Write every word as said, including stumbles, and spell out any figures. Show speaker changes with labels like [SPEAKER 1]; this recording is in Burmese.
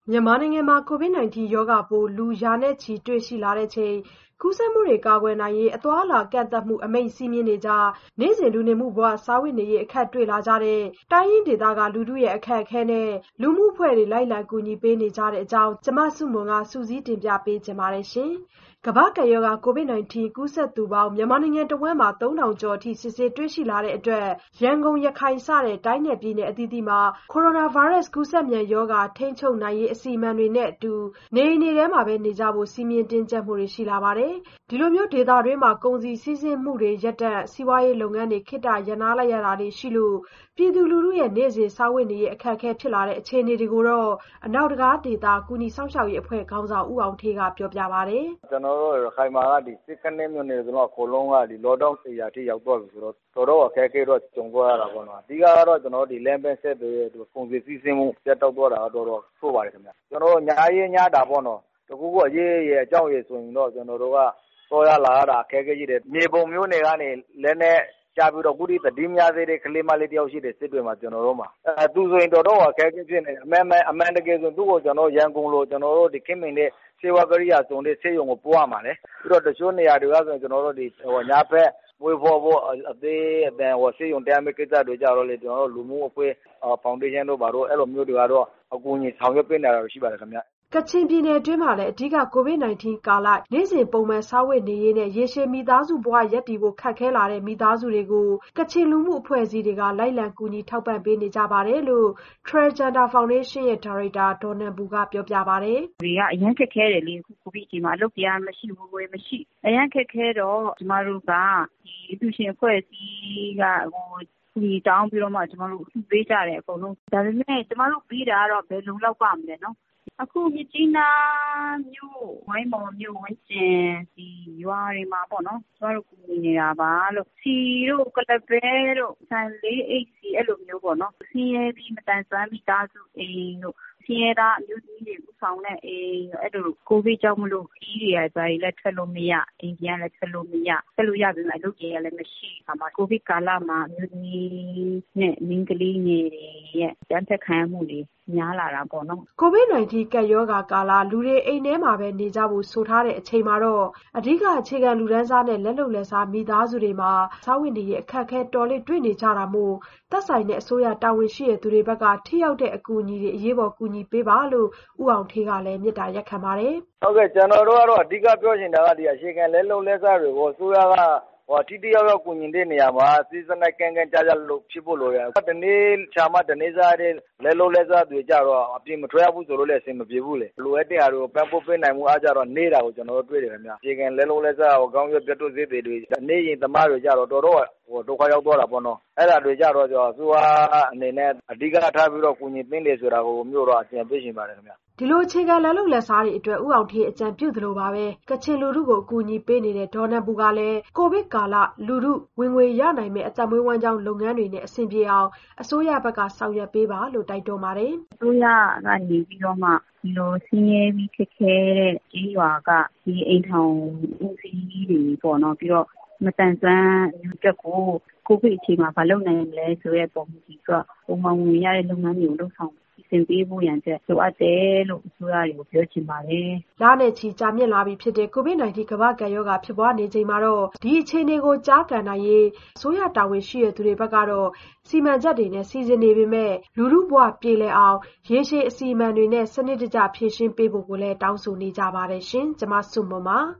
[SPEAKER 1] မြန်မာနိုင်ငံမှာ ကိုဗစ် ၁၉ ရောဂါပိုး လူရာနဲ့ချီတွေ့ရှိလာချိန် ကူးစက်မှုတွေကာကွယ်နိုင်ရေး အသွားအလာကန့်သတ်မှု အမိန့်စည်းမျဉ်းတွေကြား နေ့စဉ်လူနေမှုဘဝ စားဝတ်နေရေး အခက်တွေ့လာကြတဲ့ တိုင်းရင်းဒေသက လူထုရဲ့အခက်အခဲနဲ့ လူမှုအဖွဲ့တွေ လိုက်လံကူညီပေးနေကြတဲ့အကြောင်း မဆုမွန် စုစည်းတင်ပြထားပါတယ်။ ကမ္ဘာ့ကပ်ရောဂါ ကိုဗစ် ၁၉ ကူးစက်သူပေါင်း မြန်မာနိုင်ငံတဝန်းမှာ သုံးထောင်ကျော်အထိ စစ်ဆေးတွေ့ရှိလာတဲ့အတွက် ရန်ကုန်၊ ရခိုင် စတဲ့ တိုင်းနဲ့ပြည်နယ်အသီးသီးမှာ ကိုရိုနာဗိုင်းရပ်စ်ကူးစက်မြန်ရောဂါ ထိန်းချုပ်နိုင်ရေး အစီအမံတွေနဲ့အတူ နေအိမ်တွေထဲမှာပဲနေကြဖို့ စည်းမျဉ်းတင်းကျပ်မှုတွေ ရှိလာပါတယ်။ ဒီလိုဒေသတွင်းမှာ ကုန်စည်စီးဆင်းမှုတွေရပ်တန့်၊ စီးပွားရေးလုပ်ငန်းတွေ ခေတ္တရပ်နားလိုက်ရတာတွေရှိလို့ ပြည်သူလူထုရဲ့ နေ့စဉ်စားဝတ်နေရေး အခက်အခဲဖြစ်လာတဲ့ အခြေအနေတွေကိုတော့ အနောက်တံခါးဒေသ ကူညီစောင့်ရှောက်ရေးအဖွဲ့ခေါင်းဆောင် ဦးအောင်ဌေးက ပြောပြပါတယ်။
[SPEAKER 2] "ကျနော်တို့ရခိုင်မှာက ၁၂ မြို့နယ်လုံးအကုန်လုံးက Lockdown ဧရိယာထိရောက်သွားပြီဆိုတော့ တော်တော်အခက်အခဲတော့ကြုံသွားရတာပေါ့နော်။ အဓိကကတော့ ကျနော်တို့လမ်းပန်းဆက်သွယ်ရေး၊ ကုန်စည်စီးဆင်းမှုပြတ်တောက်သွားတာက တော်တော်ဆိုးပါတယ်ခင်ဗျ။ ကျနော်တို့ညရေးညတာပေါ့နော်။ တခုခုအရေးရယ်အကြောင်းရယ်ဆိုရင်တော့ ကျနော်တို့ကသွားရလာရတာအခက်အခဲရှိတယ်။ မြေပုံမြို့နယ်ကနေလက်နက်ချပြီးတော့ အခုထိသတင်းမရသေးတဲ့ကလေးမလေးတယောက်ရှိတယ်။ စစ်တွေမှာကျနော်တို့မှာ။ သူဆိုရင်တော်တော့အခက်အခဲဖြစ်နေတယ်။ အမှန်တကယ်ဆိုသူ့ကိုကျနော်တို့ရန်ကုန်လိုကျနော်တို့ခေတ်မီတဲ့ဆေးဝါးကိရိယာစုံတဲ့ဆေးရုံကိုပို့ရမှာလေ။ ပြီးတော့တချို့နေရာတွေကဆိုရင်ကျနော်တို့ဒီညဘက်မွေးဖွားဖို့အသေးအတန်ဆေးရုံတက်ရမယ့်ကိစ္စတွေကျတော့လေ ကျနော်တို့လူမှုအဖွဲ့ဖောင်ဒေးရှင်းတို့ဘာတို့အဲ့လိုမျိုးတွေကတော့အကူအညီဆောင်ရွက်ပေးနေတာတွေရှိပါတယ်ခင်ဗျ။
[SPEAKER 1] " ကချင်ပြည်နယ်တွင်းမှာလည်း အဓိက ကိုဗစ် ၁၉ ကာလ နေ့စဉ်ပုံမှန်စားဝတ်နေရေးနဲ့ ရေရှည်မိသားစုဘဝရပ်တည်ဖို့ ခက်ခဲလာတဲ့ မိသားစုတွေကို ကချင်လူမှုအဖွဲ့အစည်းတွေက လိုက်လံကူညီထောက်ပံ့ပေးနေကြတယ်လို့ Trans Gender Foundation ရဲ့ ဒါရိုက်တာ ဒေါ်နန်ပူက ပြောပြပါတယ်
[SPEAKER 3] ။ "တွေကအရမ်းခက်ခဲတယ်လေအခုကိုဗစ်အချိန်မှာအလုပ်တွေကမရှိဝင်ငွေမရှိအရမ်းခက်ခဲတော့ကျမတို့ကဒီအလှူရှင်အဖွဲ့အစည်းကဟိုကူညီတောင်းပြီးတော့မှကျမတို့လှူပေးကြတယ်အကုန်လုံးဒါပေမဲ့ကျမတို့ပေးတာကတော့ဘယ်လုံလောက်ပါ့မလဲနော်အခုမြစ်ကြီးနားမြို့ဝိုင်းမော်မြို့ဝန်းကျင်ဒီရွာတွေမှာပေါ့နော်ကျမတို့ကူညီနေတာပါလို့ဆီတို့ကုလားပဲတို့ဆန်လေးအိတ်စီအဲ့လိုမျိုးပေါ့နော်ဆင်းရဲပြီးမသန်စွမ်းမိသားစုအိမ်တို့ဆင်းရဲသားအမျိုးသမီးတွေဦးဆောင်တဲ့အိမ်အဲ့လိုကိုဗစ်ကြောင့်မလို့ခရီးတွေကဘာတွေလည်းထွက်လို့မရအိမ်ပြန်လည်းထွက်လို့မရထွက်လို့ရပေမဲ့အလုပ်တွေကလည်းမရှိအခါမှာကိုဗစ်ကာလမှာအမျိုးသမီးနဲ့မိန်းကလေးငယ်တွေရဲ့အကြမ်းဖက်ခံရမှုတွေများလာတာပေါ့နော်
[SPEAKER 1] " ကိုဗစ် ၁၉ ကပ်ရောဂါကာလ လူတွေအိမ်ထဲမှာပဲနေကြဖို့ဆိုထားတဲ့အချိန်မှာတော့ အဓိကအခြေခံလူတန်းစားနဲ့ လက်လုပ်လက်စားမိသားစုတွေမှာ စားဝတ်နေရေးအခက်အခဲတော်တော်လေးတွေ့နေကြတာမို့ သက်ဆိုင်တဲ့အစိုးရတာဝန်ရှိသူတွေဘက်က ထိရောက်တဲ့အကူအညီတွေ အရေးပေါ်ကူညီပေးပါလို့ ဦးအောင်ဌေးကလည်းမေတ္တာရပ်ခံပါတယ်
[SPEAKER 2] ။ "ဟုတ်ကဲ့ကျနော်တို့ကတော့အဓိကပြောချင်တာကဒီအခြေခံလက်လုပ်လက်စားတွေကိုအစိုးရကဟိုထိထိရောက်ရောက်ကူညီတဲ့နေရာမှာစည်းစနစ်ကန့်ကန့်ကြကြလို့ဖြစ်ဖို့လိုတယ်။တနေ့ရှာမှတနေ့စားတဲ့လက်လုပ်လက်စားတွေကြတော့အပြင်မထွက်ရဘူးဆိုလို့လည်းအဆင်မပြေဘူးလေ။လိုအပ်တဲ့ဟာတွေကိုပံ့ပိုးပေးနိုင်မှုအားကြတော့နည်းတာကိုကျနော်တို့တွေ့တယ်ခင်ဗျ။အခြေခံလက်လုပ်လက်စားဟိုကောင်းရွက်ပြတ်တိုးဈေးသည်တွေနေ့ရင်သမားတွေကြတော့တော်တော့ဟိုဒုက္ခရောက်သွားတာပေါ့နော်။အဲ့ဒါတွေကြတော့အစိုးရအနေနဲ့အဓိကထားပြီးတော့ကူညီသင့်တယ်ဆိုတာကိုမျိုးတော့အကြံပေးချင်ပါတယ်ခင်ဗျ။
[SPEAKER 1] " ဒီလိုအခြေခံလက်လုပ်လက်စားတွေအတွက် ဦးအောင်ဌေးအကြံပြုသလိုပါပဲ ကချင်လူထုကိုအကူအညီပေးနေတဲ့ ဒေါ်နန်ပူကလည်း ကိုဗစ်ကာလ လူထုဝင်ငွေရနိုင်မယ့် အသက်မွေးဝမ်းကျောင်းလုပ်ငန်းတွေနဲ့ အဆင်ပြေအောင် အစိုးရဘက်ကဆောင်ရွက်ပေးပါလို့ တိုက်တွန်းပါတယ်
[SPEAKER 3] ။ "အစိုးရကနေပြီးတော့မှဒီလိုဆင်းရဲပြီးခက်ခဲတဲ့ကြေးရွာကဒီအိမ်ထောင်ဦးစီးတွေပေါ့နော်ပြီးတော့မတန်ဆွမ်းမျိုးတက်ကိုကိုဗစ်အချိန်မှာမလုပ်နိုင်လဲဆိုတဲ့ပုံစံကပုံမှန်ဝင်ရတဲ့လုပ်ငန်းတွေကိုလုပ်ဆောင်စီစဉ်ပေးဖို့ရန်ချက်လိုအပ်တယ်လို့အစိုးရတွေကိုပြောချင်ပါတယ်
[SPEAKER 1] ။လနဲ့ချီကြာမြင့်လာပြီဖြစ်တဲ့ ကိုဗစ် ၁၉ ကမ္ဘာ့ကပ်ရောဂါဖြစ်ပွားနေချိန်မှာတော့ ဒီအခြေအနေကိုကျားကန်နိုင်ရေး အစိုးရတာဝန်ရှိသူတွေဘက်ကတော့ စီမံချက်တွေနဲ့စီစဉ်နေပေမဲ့ လူထုဘဝပြေလည်အောင် ရေရှည်အစီအမံတွေနဲ့ စနစ်တကျဖြေရှင်းပေးဖို့ကိုလည်း တောင်းဆိုနေကြပါတယ်ရှင်။ ကျွန်မဆုမွန်ပါ